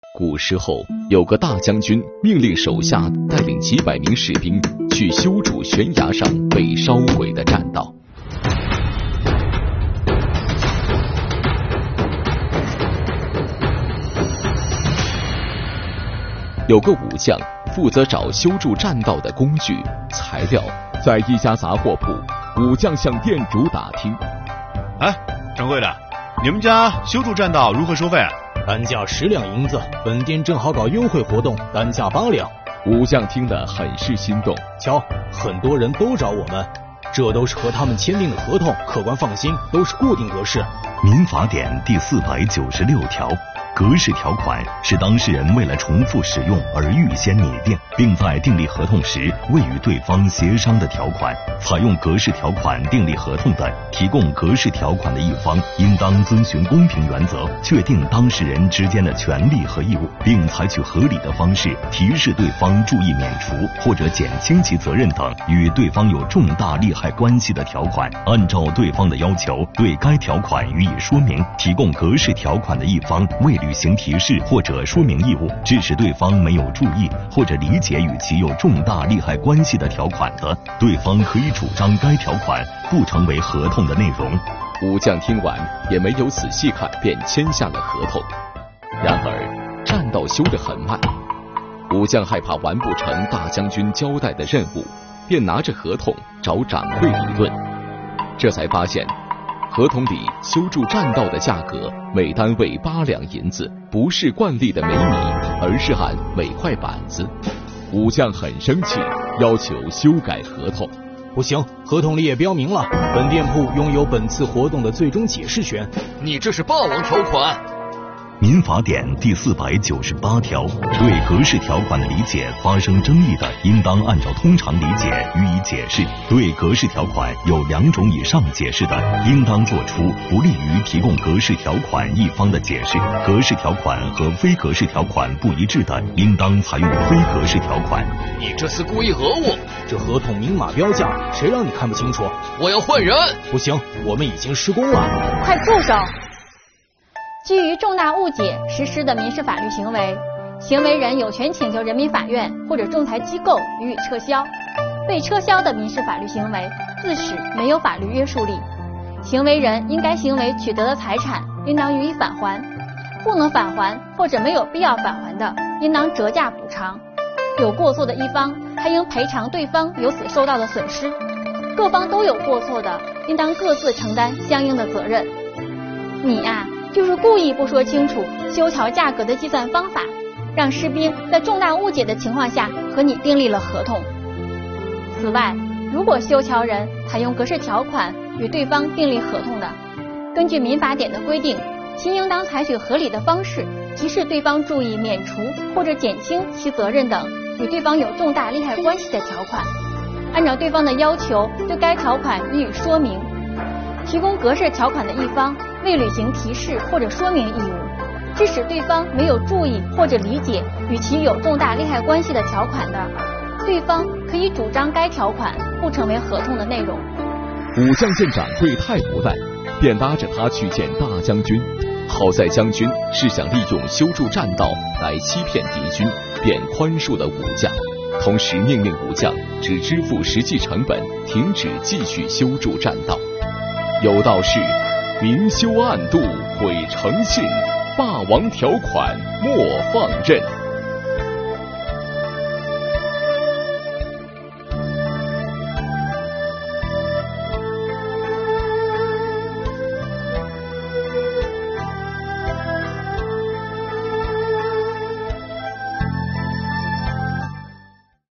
古时候，有个大将军命令手下带领几百名士兵去修筑悬崖上被烧毁的栈道。有个武将负责找修筑栈道的工具、材料，在一家杂货铺，武将向店主打听：“ 哎，掌柜的，你们家修筑栈道如何收费啊？” 单价10两银子，本店正好搞优惠活动，单价8两。 武将听得很是心动， 瞧，很多人都找我们，这都是和他们签订的合同，客官放心，都是固定格式。 民法典第496条，格式条款是当事人为了重复使用而预先拟定，并在订立合同时未与对方协商的条款。采用格式条款订立合同的，提供格式条款的一方应当遵循公平原则，确定当事人之间的权利和义务，并采取合理的方式提示对方注意免除或者减轻其责任等与对方有重大利害关系的条款。按照对方的要求，对该条款予以说明。提供格式条款的一方未履行提示或者说明义务，致使对方没有注意或者理解与其有重大利害关系的条款的，对方可以主张该条款不成为合同的内容。 武将听完也没有仔细看，便签下了合同。然而栈道修得很慢，武将害怕完不成大将军交代的任务，便拿着合同找掌柜理论。这才发现合同里修筑栈道的价格每单位8两银子，不是惯例的每米，而是按每块板子。武将很生气，要求修改合同。 不行，合同里也标明了，本店铺拥有本次活动的最终解释权。 你这是霸王条款。 民法典第498条，对格式条款的理解发生争议的，应当按照通常理解予以解释。对格式条款有2种以上解释的，应当作出不利于提供格式条款一方的解释。格式条款和非格式条款不一致的，应当采用非格式条款。 你这是故意讹我！ 这合同明码标价，谁让你看不清楚？ 我要换人！ 不行，我们已经施工了。 快住手！基于重大误解实施的民事法律行为，行为人有权请求人民法院或者仲裁机构予以撤销。被撤销的民事法律行为自始没有法律约束力，行为人因该行为取得的财产应当予以返还，不能返还或者没有必要返还的，应当折价补偿。有过错的一方还应赔偿对方由此受到的损失。各方都有过错的，应当各自承担相应的责任。你啊，就是故意不说清楚修桥价格的计算方法，让士兵在重大误解的情况下和你订立了合同。此外，如果修桥人采用格式条款与对方订立合同的，根据民法典的规定，其应当采取合理的方式提示对方注意免除或者减轻其责任等与对方有重大利害关系的条款，按照对方的要求对该条款予以说明。提供格式条款的一方未履行提示或者说明义务，致使对方没有注意或者理解与其有重大利害关系的条款的，对方可以主张该条款不成为合同的内容。 武将见掌柜太无赖，便拉着他去见大将军。好在将军是想利用修筑栈道来欺骗敌军，便宽恕了武将，同时命令武将只支付实际成本，停止继续修筑栈道。有道是：明修暗度毁诚信，霸王条款莫放任。